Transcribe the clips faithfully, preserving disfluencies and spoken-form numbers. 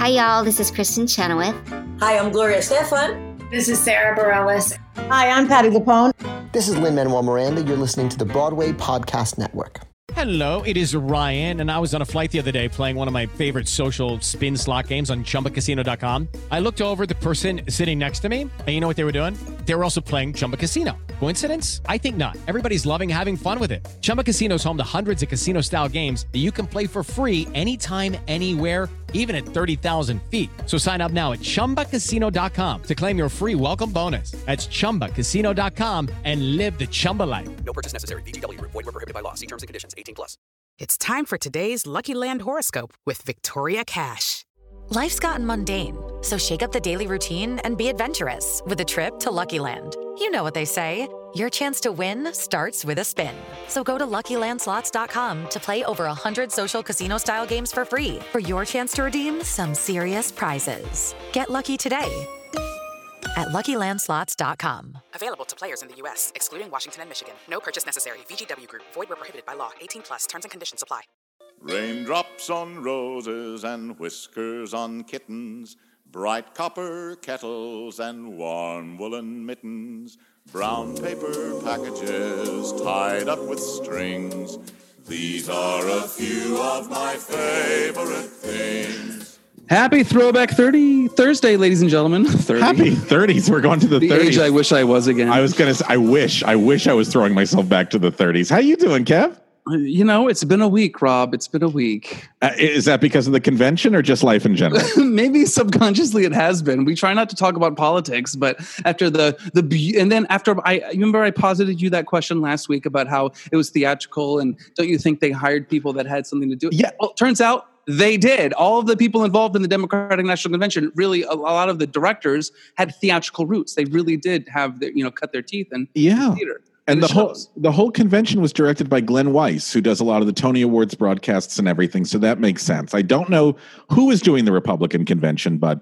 Hi, y'all. This is Kristen Chenoweth. Hi, I'm Gloria Estefan. This is Sarah Bareilles. Hi, I'm Patti LuPone. This is Lin-Manuel Miranda. You're listening to the Broadway Podcast Network. Hello, it is Ryan, and I was on a flight the other day playing one of my favorite social spin slot games on Chumba Casino dot com. I looked over at the person sitting next to me, and you know what they were doing? They were also playing Chumba Casino. Coincidence? I think not. Everybody's loving having fun with it. Chumba Casino is home to hundreds of casino-style games that you can play for free anytime, anywhere, even at thirty thousand feet. So sign up now at Chumba Casino dot com to claim your free welcome bonus. That's Chumba Casino dot com and live the Chumba life. No purchase necessary. V G W. Void where prohibited by law. See terms and conditions. eighteen plus. It's time for today's Lucky Land horoscope with Victoria Cash. Life's gotten mundane, so shake up the daily routine and be adventurous with a trip to Lucky Land. You know what they say. Your chance to win starts with a spin. So go to Lucky Land Slots dot com to play over one hundred social casino-style games for free for your chance to redeem some serious prizes. Get lucky today at Lucky Land Slots dot com. Available to players in the U S, excluding Washington and Michigan. No purchase necessary. V G W Group. Void where prohibited by law. eighteen plus. Terms and conditions apply. Raindrops on roses and whiskers on kittens, bright copper kettles and warm woolen mittens, brown paper packages tied up with strings. These are a few of my favorite things. Happy Throwback thirty Thursday, ladies and gentlemen. thirty. Happy thirties. We're going to the, the thirties. Age I wish I was again. I was going to say, I wish, I wish I was throwing myself back to the thirties. How you doing, Kev? You know, it's been a week, Rob. It's been a week. Uh, is that because of the convention or just life in general? Maybe subconsciously it has been. We try not to talk about politics, but after the, the and then after I remember I posited you that question last week about how it was theatrical and don't you think they hired people that had something to do? Yeah. Well, turns out they did. All of the people involved in the Democratic National Convention, really a, a lot of the directors had theatrical roots. They really did have their, you know, cut their teeth in yeah. theater. And the whole the whole convention was directed by Glenn Weiss, who does a lot of the Tony Awards broadcasts and everything. So that makes sense. I don't know who is doing the Republican convention, but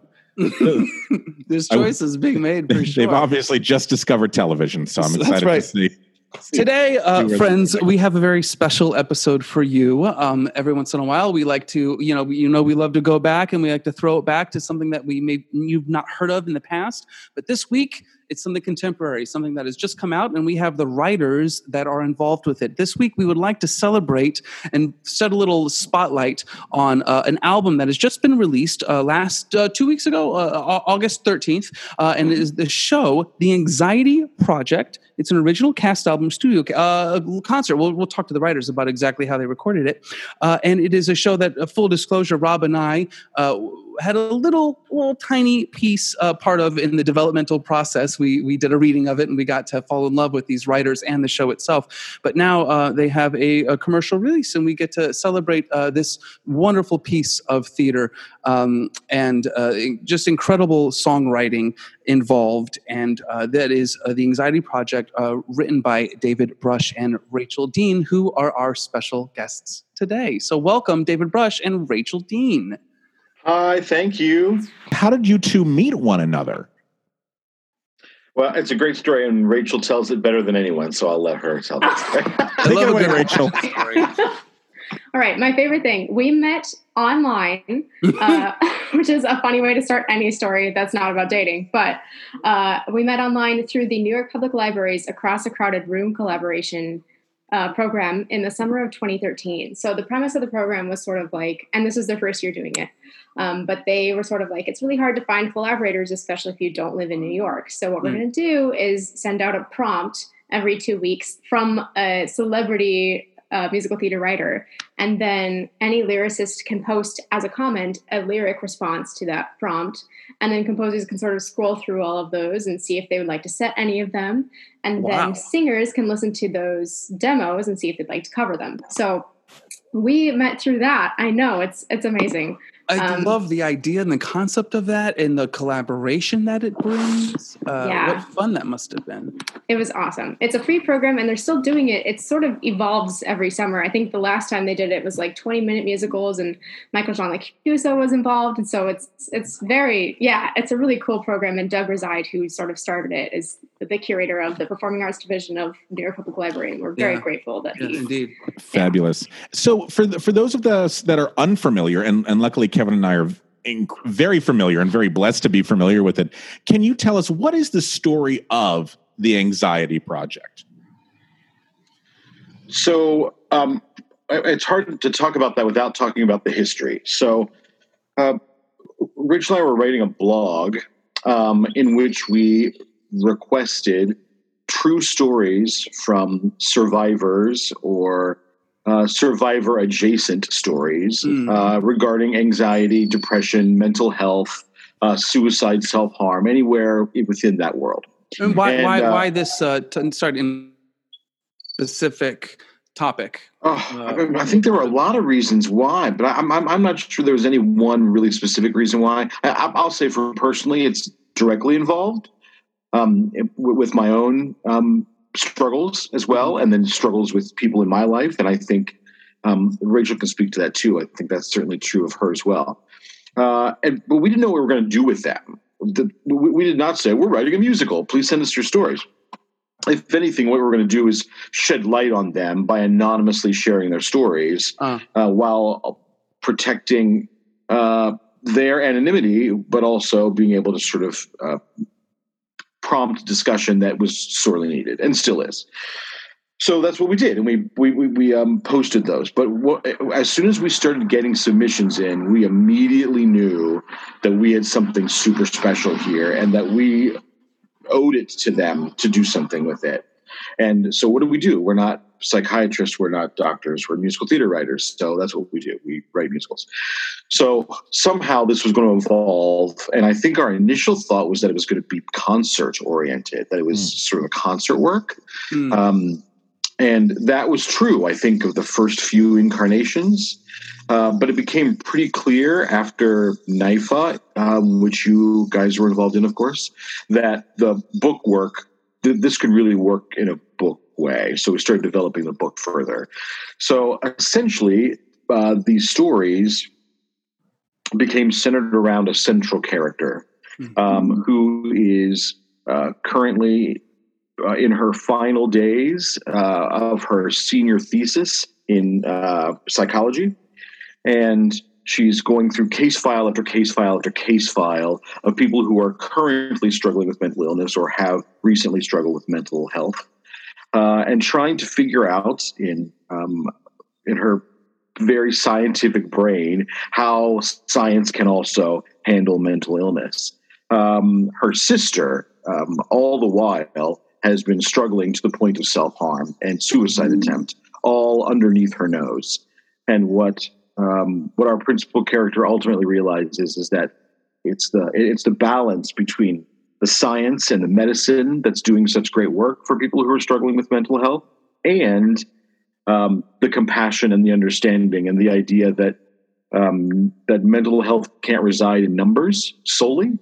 there's choices I, being made for they've sure. They've obviously just discovered television, so I'm excited right. to see. Today, uh, friends, we have a very special episode for you. Um, every once in a while, we like to, you know, you know, we love to go back and we like to throw it back to something that we may you've not heard of in the past. But this week, it's something contemporary, something that has just come out, and we have the writers that are involved with it. This week, we would like to celebrate and set a little spotlight on uh, an album that has just been released uh, last uh, two weeks ago, uh, August thirteenth, uh, and it is the show, The Anxiety Project. It's an original cast album studio uh, concert. We'll, we'll talk to the writers about exactly how they recorded it. Uh, and it is a show that, uh, full disclosure, Rob and I uh, had a little, little tiny piece uh, part of in the developmental process. We we did a reading of it, and we got to fall in love with these writers and the show itself. But now uh, they have a, a commercial release, and we get to celebrate uh, this wonderful piece of theater um, and uh, just incredible songwriting involved. And uh, that is uh, The Anxiety Project, uh, written by David Brush and Rachel Dean, who are our special guests today. So welcome, David Brush and Rachel Dean. Hi, thank you. How did you two meet one another? Well, it's a great story, and Rachel tells it better than anyone, so I'll let her tell this. Take it away, Rachel. All right, my favorite thing. We met online, uh, which is a funny way to start any story that's not about dating. But uh, we met online through the New York Public Library's Across a Crowded Room collaboration uh, program in the summer of twenty thirteen. So the premise of the program was sort of like, and this is their first year doing it, um, but they were sort of like, it's really hard to find collaborators, especially if you don't live in New York. So what mm. we're going to do is send out a prompt every two weeks from a celebrity Uh, musical theater writer, and then any lyricist can post as a comment a lyric response to that prompt, and then composers can sort of scroll through all of those and see if they would like to set any of them, and wow. then singers can listen to those demos and see if they'd like to cover them. So we met through that. I know, it's it's amazing. I um, love the idea and the concept of that and the collaboration that it brings. Uh, yeah. What fun that must have been. It was awesome. It's a free program, and they're still doing it. It sort of evolves every summer. I think the last time they did it was like twenty-minute musicals, and Michael John Lecuso was involved. And so it's it's very, yeah, it's a really cool program. And Doug Reside, who sort of started it, is the curator of the Performing Arts Division of New York Public Library, and we're very yeah. grateful that yeah, he... Indeed. Fabulous. So for the, for those of us that are unfamiliar, and, and luckily Kevin and I are inc- very familiar and very blessed to be familiar with it. Can you tell us what is the story of the Anxiety Project? So um, it's hard to talk about that without talking about the history. So uh, Rachel and I were writing a blog um, in which we requested true stories from survivors or uh, survivor adjacent stories mm. uh, regarding anxiety, depression, mental health, uh, suicide, self-harm, anywhere within that world. And why, and, why, uh, why this uh, t- start in specific topic? Oh, uh, I think there were a lot of reasons why, but I'm, I'm, I'm not sure there was any one really specific reason why. I, I'll say for personally, it's directly involved. Um, with my own um, struggles as well, and then struggles with people in my life. And I think um, Rachel can speak to that too. I think that's certainly true of her as well. Uh, and but we didn't know what we were going to do with them. The, we, we did not say, we're writing a musical. Please send us your stories. If anything, what we're going to do is shed light on them by anonymously sharing their stories uh. Uh, while protecting uh, their anonymity, but also being able to sort of uh, prompt discussion that was sorely needed and still is. So that's what we did, and we we we, we um, posted those. But what, as soon as we started getting submissions in, we immediately knew that we had something super special here, and that we owed it to them to do something with it. And so, what do we do? We're not psychiatrists, we're not doctors, we're musical theater writers. So that's what we do. We write musicals. So somehow this was going to evolve. And I think our initial thought was that it was going to be concert oriented, that it was mm. sort of a concert work. Mm. Um, and that was true, I think, of the first few incarnations. Uh, but it became pretty clear after NYFA, um, which you guys were involved in, of course, that the book work, th- this could really work in a book way. So we started developing the book further. So essentially, uh, these stories became centered around a central character mm-hmm. um, who is uh, currently uh, in her final days uh, of her senior thesis in uh, psychology. And she's going through case file after case file after case file of people who are currently struggling with mental illness or have recently struggled with mental health. Uh, and trying to figure out in um, in her very scientific brain how science can also handle mental illness. Um, her sister, um, all the while, has been struggling to the point of self-harm and suicide mm-hmm. attempt, all underneath her nose. And what um, what our principal character ultimately realizes is that it's the it's the balance between the science and the medicine that's doing such great work for people who are struggling with mental health, and um, the compassion and the understanding and the idea that um, that mental health can't reside in numbers solely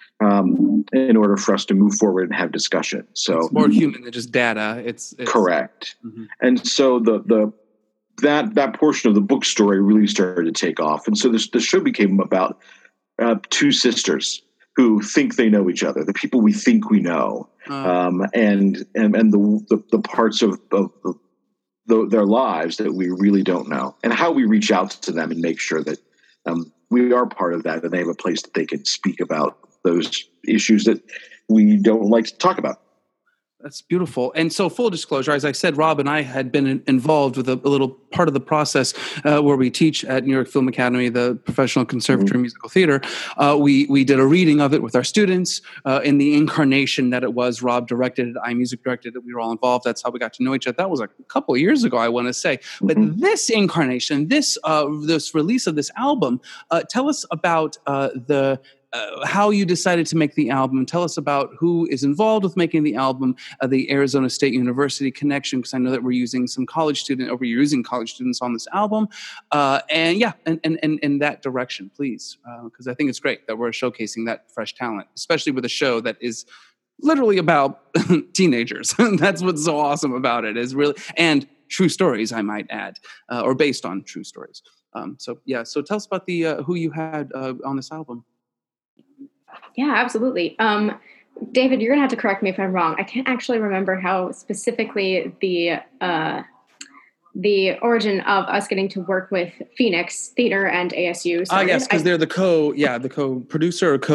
um, in order for us to move forward and have discussion. So it's more human than just data. It's, it's correct. Mm-hmm. And so the the that that portion of the book story really started to take off. And so this the show became about uh, two sisters who think they know each other, the people we think we know, uh, um, and, and and the the, the parts of, of the, the, their lives that we really don't know, and how we reach out to them and make sure that um, we are part of that, and they have a place that they can speak about those issues that we don't like to talk about. That's beautiful. And so full disclosure, as I said, Rob and I had been in, involved with a, a little part of the process uh, where we teach at New York Film Academy, the Professional Conservatory mm-hmm. Musical Theater. Uh, we we did a reading of it with our students uh, in the incarnation that it was. Rob directed it, I music directed it. We were all involved. That's how we got to know each other. That was a couple of years ago, I want to say. Mm-hmm. But this incarnation, this uh, this release of this album, uh, tell us about uh, the Uh, how you decided to make the album. Tell us about who is involved with making the album, uh, the Arizona State University connection, because I know that we're using some college student, or we're using college students on this album. Uh, and yeah, and, and, and in that direction, please, because uh, I think it's great that we're showcasing that fresh talent, especially with a show that is literally about teenagers. That's what's so awesome about it, is really, and true stories, I might add, uh, or based on true stories. Um, so yeah, so tell us about the uh, who you had uh, on this album. Yeah, absolutely. Um, David, you're going to have to correct me if I'm wrong. I can't actually remember how specifically the uh, the origin of us getting to work with Phoenix Theater and A S U. Ah, yes, because they're the co, yeah, the co-producer or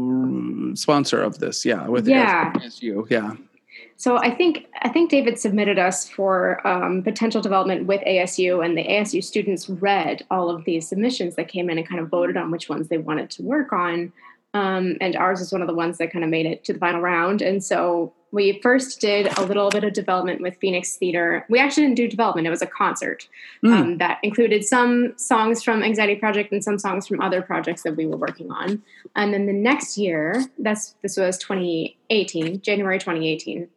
co-sponsor of this, yeah, with yeah. A S U, yeah. So I think I think David submitted us for um, potential development with A S U, and the A S U students read all of these submissions that came in and kind of voted on which ones they wanted to work on. Um, and ours is one of the ones that kind of made it to the final round. And so we first did a little bit of development with Phoenix Theater. We actually didn't do development. It was a concert mm. um, that included some songs from Anxiety Project and some songs from other projects that we were working on. And then the next year, that's this was twenty eighteen, January twenty eighteen,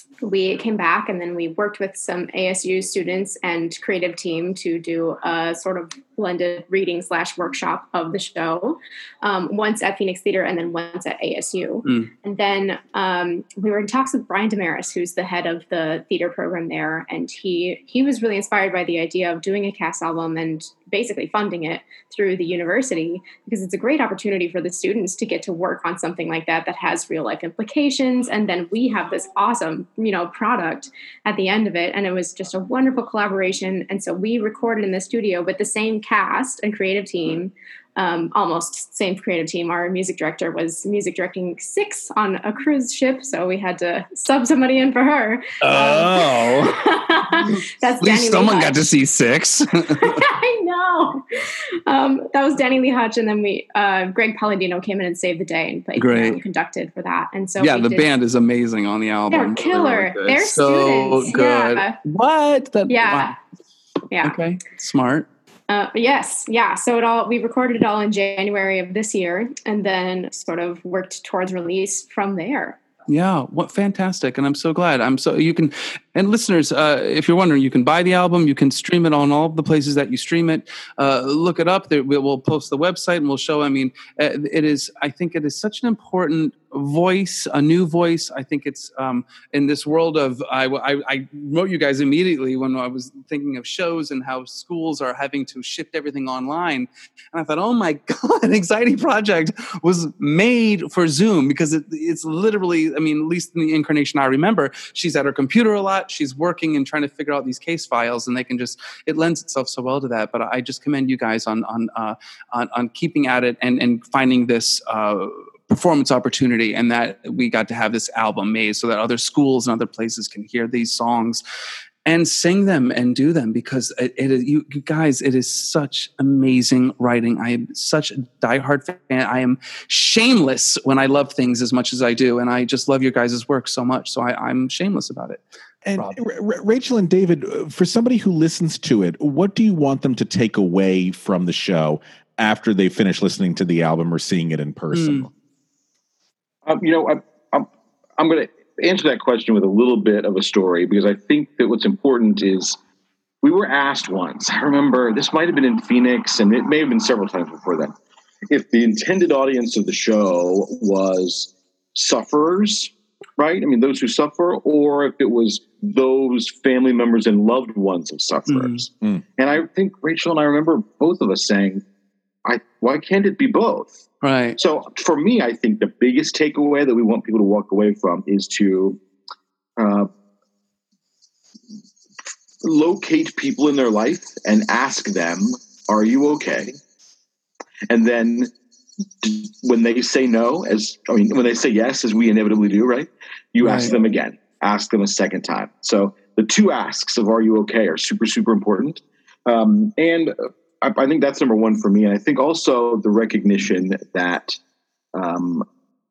we came back and then we worked with some A S U students and creative team to do a sort of blended reading slash workshop of the show, um, once at Phoenix Theater and then once at A S U. Mm. And then um, we were in talks with Brian Damaris, who's the head of the theater program there. And he he was really inspired by the idea of doing a cast album and basically funding it through the university, because it's a great opportunity for the students to get to work on something like that that has real life implications. And then we have this awesome, you know, product at the end of it. And it was just a wonderful collaboration. And so we recorded in the studio with the same cast and creative team, um, almost same creative team. Our music director was music directing Six on a cruise ship, so we had to sub somebody in for her. Oh, um, that's at least Danny someone Lee got to see Six. I know. Um, that was Danny Lee Hutch, and then we uh, Greg Palladino came in and saved the day and played Great. and conducted for that. And so yeah, we the did, band is amazing on the album. They're killer. Really They're so students. good. Yeah. What? That, yeah. Wow. Yeah. Okay. Smart. Uh, yes. Yeah. So it all, we recorded it all in January of this year and then sort of worked towards release from there. Yeah, what fantastic. And I'm so glad. I'm so you can, and listeners, uh, if you're wondering, you can buy the album, you can stream it on all of the places that you stream it. Uh, look it up. There, we'll post the website and we'll show. I mean, it is, I think it is such an important voice, a new voice. I think it's um, in this world of, I, I, I wrote you guys immediately when I was thinking of shows and how schools are having to shift everything online. And I thought, oh my God, Anxiety Project was made for Zoom, because it, it's literally, I mean, at least in the incarnation I remember, she's at her computer a lot. She's working and trying to figure out these case files, and they can just, it lends itself so well to that. But I just commend you guys on, on, uh, on, on keeping at it and, and finding this, uh, performance opportunity, and that we got to have this album made so that other schools and other places can hear these songs and sing them and do them, because it, it is, you, you guys, it is such amazing writing. I am such a diehard fan. I am shameless when I love things as much as I do, and I just love your guys' work so much. So I, I'm shameless about it. And R- Rachel and David, for somebody who listens to it, what do you want them to take away from the show after they finish listening to the album or seeing it in person? Mm. Um, you know, I, I'm, I'm going to answer that question with a little bit of a story, because I think that what's important is we were asked once, I remember this might have been in Phoenix, and it may have been several times before then, if the intended audience of the show was sufferers, right? I mean, those who suffer, or if it was those family members and loved ones of sufferers. Mm. And I think Rachel and I remember both of us saying, I, why can't it be both? Right. So for me, I think the biggest takeaway that we want people to walk away from is to uh, locate people in their life and ask them, are you okay? And then when they say no, as I mean, when they say yes, as we inevitably do, right? You right. ask them again, ask them a second time. So the two asks of are you okay are super, super important. Um, and I, I think that's number one for me. And I think also the recognition that um,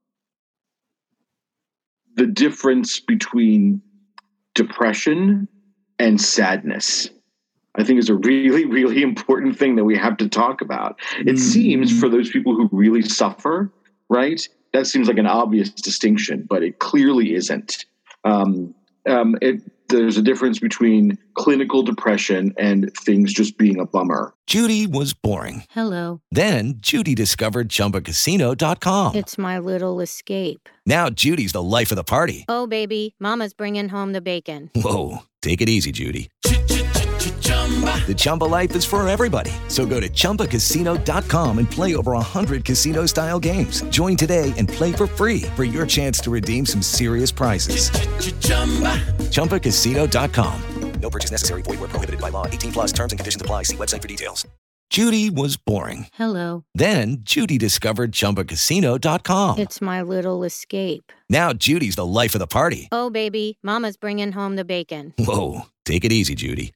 the difference between depression and sadness, I think, is a really, really important thing that we have to talk about. It mm-hmm. seems for those people who really suffer, right, that seems like an obvious distinction, but it clearly isn't. Um, um, it, there's a difference between clinical depression and things just being a bummer. Judy was boring. Hello. Then Judy discovered Chumba Casino dot com. It's my little escape. Now Judy's the life of the party. Oh, baby, mama's bringing home the bacon. Whoa, take it easy, Judy. The Chumba life is for everybody. So go to Chumba Casino dot com and play over one hundred casino-style games. Join today and play for free for your chance to redeem some serious prizes. Chumba Casino dot com. No purchase necessary. Void where prohibited by law. eighteen plus terms and conditions apply. See website for details. Judy was boring. Hello. Then Judy discovered Chumba Casino dot com. It's my little escape. Now Judy's the life of the party. Oh, baby, mama's bringing home the bacon. Whoa, take it easy, Judy.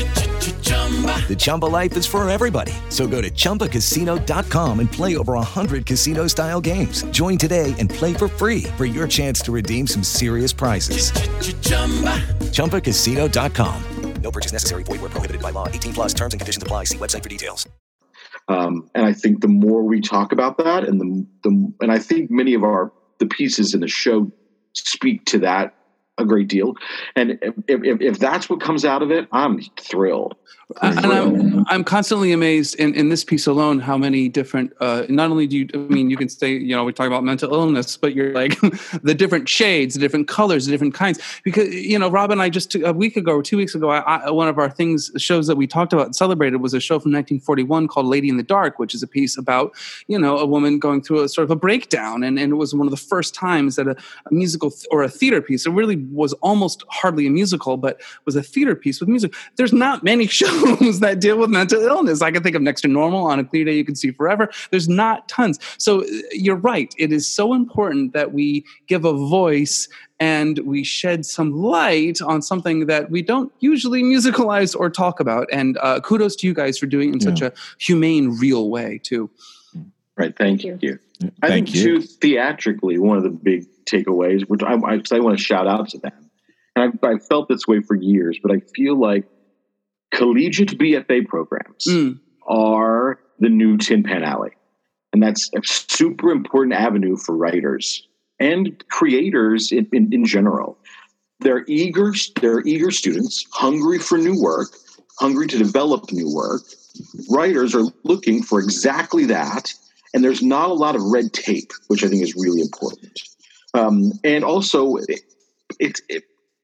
The Chumba life is for everybody. So go to Chumba Casino dot com and play over one hundred casino-style games. Join today and play for free for your chance to redeem some serious prizes. Chumba Casino dot com. No purchase necessary. Void where prohibited by law. eighteen plus terms and conditions apply. See website for details. Um, and I think the more we talk about that, and the, the and I think many of our the pieces in the show speak to that a great deal. And if, if, if that's what comes out of it, I'm thrilled. And I'm, I'm constantly amazed in, in this piece alone, how many different, uh, not only do you, I mean, you can say, you know, we talk about mental illness, but you're like the different shades, the different colors, the different kinds, because, you know, Rob and I just a week ago or two weeks ago, I, I, one of our things, shows that we talked about and celebrated was a show from nineteen forty-one called Lady in the Dark, which is a piece about, you know, a woman going through a sort of a breakdown. And, and it was one of the first times that a, a musical th- or a theater piece, it really was almost hardly a musical, but was a theater piece with music. There's not many shows that deal with mental illness. I can think of Next to Normal, On a Clear Day You Can See Forever. There's not tons. So you're right. It is so important that we give a voice and we shed some light on something that we don't usually musicalize or talk about. And uh, kudos to you guys for doing it in yeah. such a humane, real way too. Right. Thank you. you. I Thank think you. too, theatrically, one of the big takeaways, which I, I, I want to shout out to them. And I, I felt this way for years, but I feel like collegiate B F A programs mm. are the new Tin Pan Alley. And that's a super important avenue for writers and creators in, in, in general. They're eager, they're eager students, hungry for new work, hungry to develop new work. Writers are looking for exactly that. And there's not a lot of red tape, which I think is really important. Um, and also, it, it, it,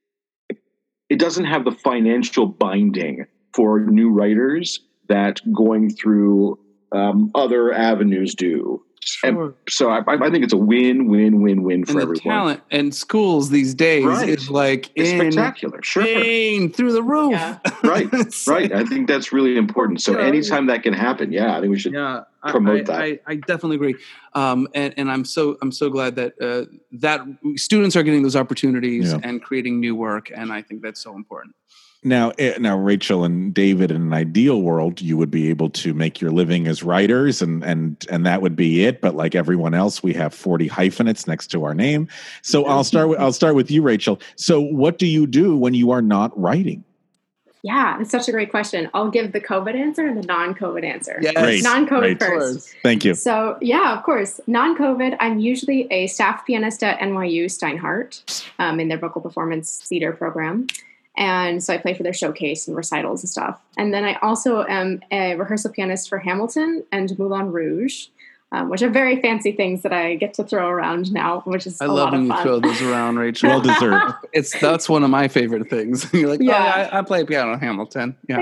it doesn't have the financial binding for new writers that going through um, other avenues do. Sure. And so I, I think it's a win, win, win, win for and the everyone. Talent and schools these days right. is like it's in, spectacular. Sure, in, through the roof. Yeah. Right, right. I think that's really important. So yeah, anytime that can happen, yeah, I think we should yeah, promote I, that. I, I definitely agree, um, and, and I'm so I'm so glad that uh, that students are getting those opportunities yeah. and creating new work, and I think that's so important. Now, now, Rachel and David, in an ideal world, you would be able to make your living as writers, and and and that would be it. But like everyone else, we have forty hyphenates next to our name. So I'll start with I'll start with you, Rachel. So what do you do when you are not writing? Yeah, it's such a great question. I'll give the COVID answer and the non-COVID answer. Yes. Great. Non-COVID Great. first. Thank you. So yeah, of course. Non-COVID, I'm usually a staff pianist at N Y U Steinhardt um, in their vocal performance theater program. And so I play for their showcase and recitals and stuff. And then I also am a rehearsal pianist for Hamilton and Moulin Rouge, um, which are very fancy things that I get to throw around now, which is I a love lot when of you fun. throw those around, Rachel. Well deserved. It's that's one of my favorite things. You're like, Yeah. oh, I, I play piano in Hamilton. Yeah,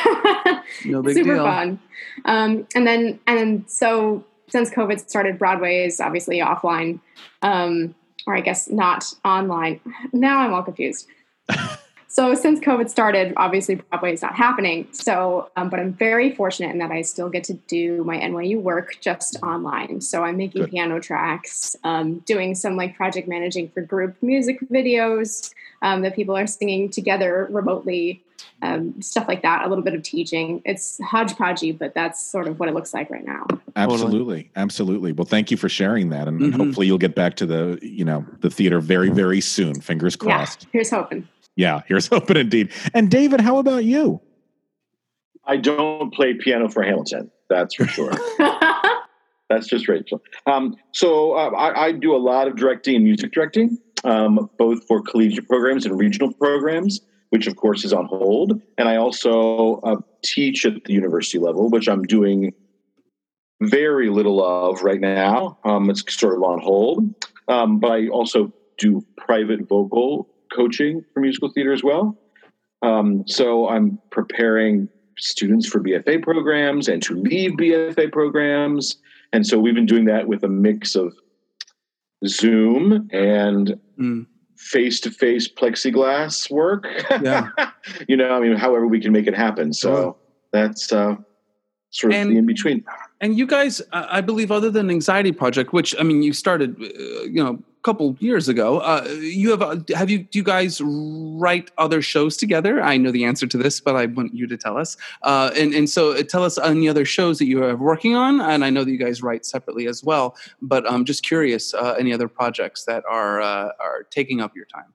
no big Super deal. fun. Um, and then and so since COVID started, Broadway is obviously offline, um, or I guess not online. Now I'm all confused. So since COVID started, obviously Broadway is not happening. So, um, but I'm very fortunate in that I still get to do my N Y U work just online. So I'm making Good. piano tracks, um, doing some like project managing for group music videos um, that people are singing together remotely, um, stuff like that. A little bit of teaching. It's hodgepodgey, but that's sort of what it looks like right now. Absolutely, absolutely. Well, thank you for sharing that, and, mm-hmm. and hopefully you'll get back to the you know the theater very very soon. Fingers crossed. Yeah, here's hoping. Yeah, here's hoping indeed. And David, how about you? I don't play piano for Hamilton. That's for sure. That's just Rachel. Um, so uh, I, I do a lot of directing and music directing, um, both for collegiate programs and regional programs, which of course is on hold. And I also uh, teach at the university level, which I'm doing very little of right now. Um, it's sort of on hold. Um, but I also do private vocal coaching for musical theater as well. Um, so I'm preparing students for B F A programs and to leave B F A programs. And so we've been doing that with a mix of Zoom and mm. face-to-face plexiglass work. Yeah. You know, I mean, however we can make it happen. So Sure. that's uh, sort of And- the in-between. And you guys, uh, I believe, other than Anxiety Project, which I mean, you started, uh, you know, a couple years ago. Uh, you have, uh, have you? Do you guys write other shows together? I know the answer to this, but I want you to tell us. Uh, and and so, uh, tell us any other shows that you are working on. And I know that you guys write separately as well. But I'm just curious, uh, any other projects that are uh, are taking up your time?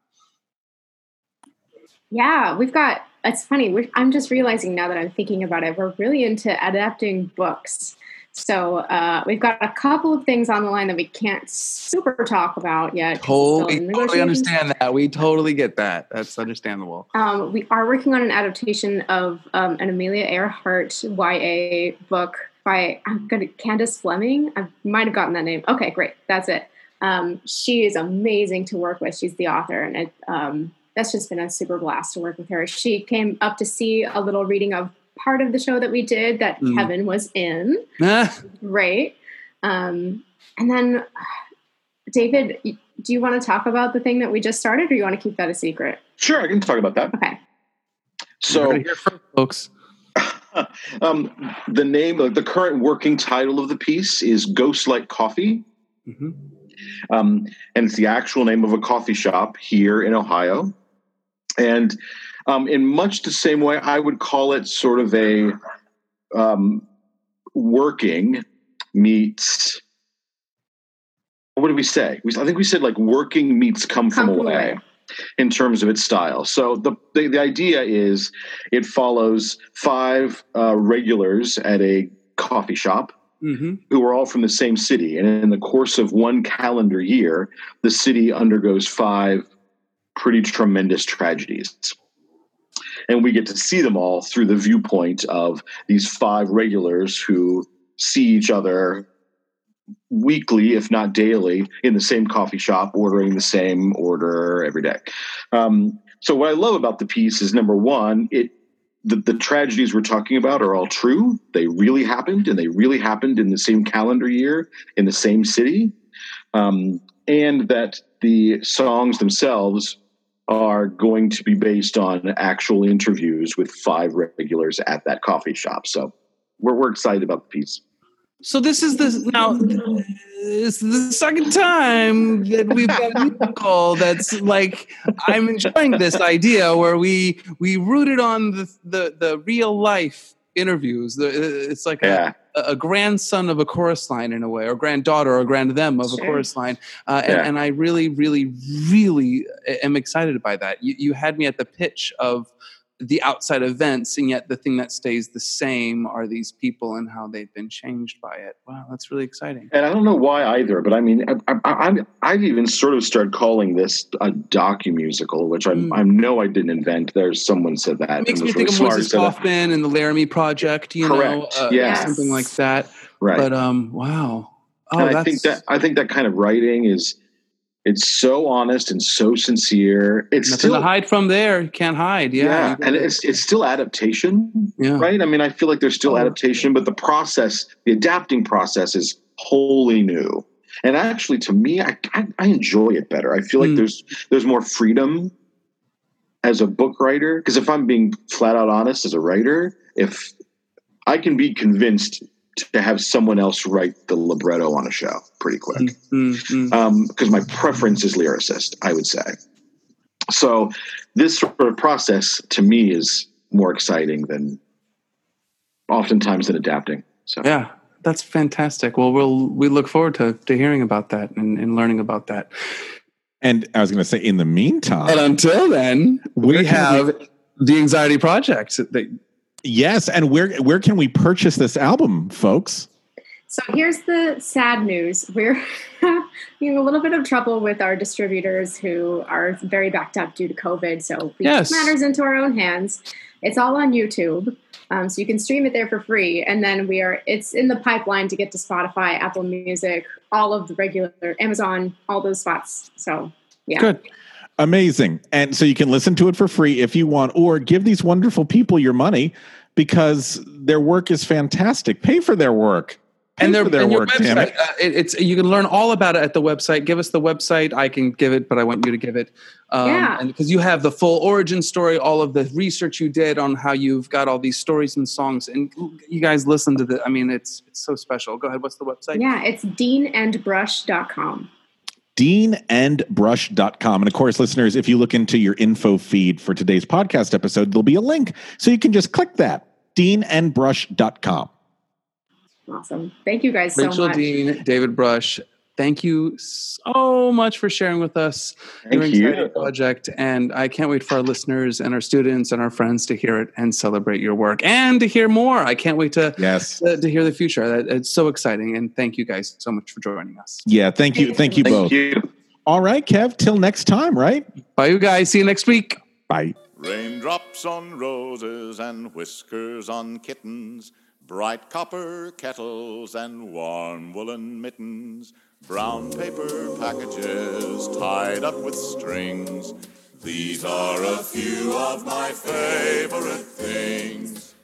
Yeah, we've got. It's funny. We're, I'm just realizing now that I'm thinking about it. We're really into adapting books. So uh, we've got a couple of things on the line that we can't super talk about yet. 'cause it's still Totally, in totally negotiations. understand that. We totally get that. That's understandable. Um, we are working on an adaptation of um, an Amelia Earhart Y A book by I'm gonna Candace Fleming. I might have gotten that name. Okay, great, that's it. Um, she is amazing to work with. She's the author, and it, um, that's just been a super blast to work with her. She came up to see a little reading of part of the show that we did that Mm. Kevin was in. Right. Um, and then, David, do you want to talk about the thing that we just started, or you want to keep that a secret? Sure, I can talk about that. Okay. So, folks, um, the name, uh, the current working title of the piece is Ghost Like Coffee. Mm-hmm. Um, and it's the actual name of a coffee shop here in Ohio. And um, in much the same way, I would call it sort of a um, working meets, what did we say? We, I think we said like working meets come, Come from From away, Away. in terms of its style. So the, the, the idea is it follows five uh, regulars at a coffee shop Mm-hmm. who are all from the same city. And in the course of one calendar year, the city undergoes five pretty tremendous tragedies. And we get to see them all through the viewpoint of these five regulars who see each other weekly, if not daily, in the same coffee shop, ordering the same order every day. Um, so what I love about the piece is, number one, it The, the tragedies we're talking about are all true. They really happened, and they really happened in the same calendar year in the same city. Um, and that the songs themselves are going to be based on actual interviews with five regulars at that coffee shop. So we're, we're excited about the piece. So this is the now it's the second time that we've got a musical that's like, I'm enjoying this idea where we we rooted on the the, the real life interviews. The, it's like yeah. a, a grandson of a chorus line in a way, or granddaughter or grand them of Sure. a chorus line. Uh, and, Yeah. and I really, really, really am excited by that. You, you had me at the pitch of the outside events, and yet the thing that stays the same are these people and how they've been changed by it. Wow, that's really exciting. And I don't know why either, but I mean, I, I, I'm, I've even sort of started calling this a docu-musical, which I, Mm. I know I didn't invent. There's someone said that. It makes and me was think really of smart Moises said that. Kaufman and the Laramie Project, you know, Correct. uh, Yes. something like that. Right. But um, wow. Oh, and I that's think that I think that kind of writing is it's so honest and so sincere. It's nothing still to hide from there. You can't hide. Yeah, yeah, you and gotta- it's it's still adaptation, Yeah. right? I mean, I feel like there's still Oh. adaptation, but the process, the adapting process, is wholly new. And actually, to me, I I, I enjoy it better. I feel like Mm. there's there's more freedom as a book writer. Because if I'm being flat out honest, as a writer, if I can be convinced to have someone else write the libretto on a show pretty quick. Mm, mm. Um, because my preference is lyricist, I would say. So this sort of process to me is more exciting than oftentimes than adapting. So Yeah, that's fantastic. Well, we'll we look forward to to hearing about that and, and learning about that. And I was going to say, in the meantime, But until then, Where we can have the Anxiety Project. That, yes, and where where can we purchase this album, folks? So here's the sad news. We're having a little bit of trouble with our distributors who are very backed up due to COVID. So we Yes. took matters into our own hands. It's all on YouTube. Um, so you can stream it there for free. And then we are, it's in the pipeline to get to Spotify, Apple Music, all of the regular, Amazon, all those spots. So yeah. Good. Amazing. And so you can listen to it for free if you want, or give these wonderful people your money because their work is fantastic. Pay for their work. Pay and for their and your work, damn website, it. uh, it, it's you can learn all about it at the website. Give us the website. I can give it, but I want you to give it. Um, Yeah. And because you have the full origin story, all of the research you did on how you've got all these stories and songs, and you guys listen to the. I mean, it's it's so special. Go ahead. What's the website? Yeah, it's dean and brush dot com. dean and brush dot com. And of course, listeners, if you look into your info feed for today's podcast episode, there'll be a link. So you can just click that, dean and brush dot com. Awesome. Thank you guys so Rachel much. Dean, David Brush. Thank you so much for sharing with us Thank your you. exciting project. And I can't wait for our listeners and our students and our friends to hear it and celebrate your work and to hear more. I can't wait to, yes. to, to hear the future. That- It's so exciting. And thank you guys so much for joining us. Yeah, thank you. Thank you Thank both. you. All right, Kev, till next time, right? Bye, you guys. See you next week. Bye. Raindrops on roses and whiskers on kittens, bright copper kettles and warm woolen mittens, brown paper packages tied up with strings. These are a few of my favorite things.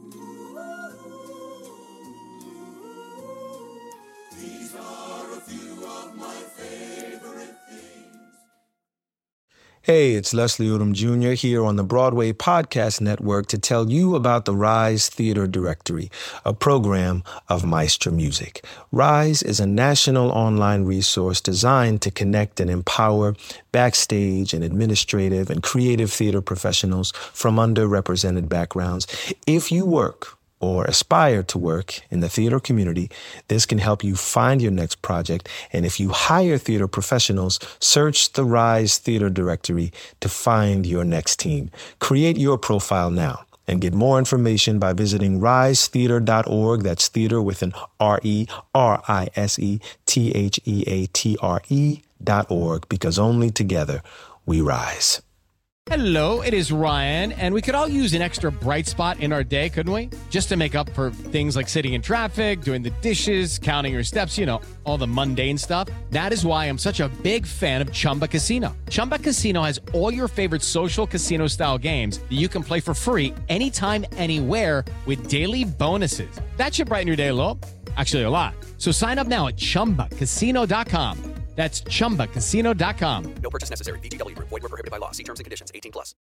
These are a few of my favorite things. Hey, it's Leslie Odom Junior here on the Broadway Podcast Network to tell you about the Rise Theater Directory, a program of Maestro Music. Rise is a national online resource designed to connect and empower backstage and administrative and creative theater professionals from underrepresented backgrounds. If you work or aspire to work in the theater community, this can help you find your next project. And if you hire theater professionals, search the Rise Theater Directory to find your next team. Create your profile now and get more information by visiting rise theater dot org. That's theater with an R E R I S E T H E A T R E dot org, because only together we rise. Hello, it is Ryan, and we could all use an extra bright spot in our day, couldn't we? Just to make up for things like sitting in traffic, doing the dishes, counting your steps, you know, all the mundane stuff. That is why I'm such a big fan of Chumba Casino. Chumba Casino has all your favorite social casino-style games that you can play for free anytime, anywhere with daily bonuses. That should brighten your day a little. Actually, a lot. So sign up now at chumba casino dot com. That's chumba casino dot com. No purchase necessary. V G W Group. Void where prohibited by law. See terms and conditions. eighteen plus.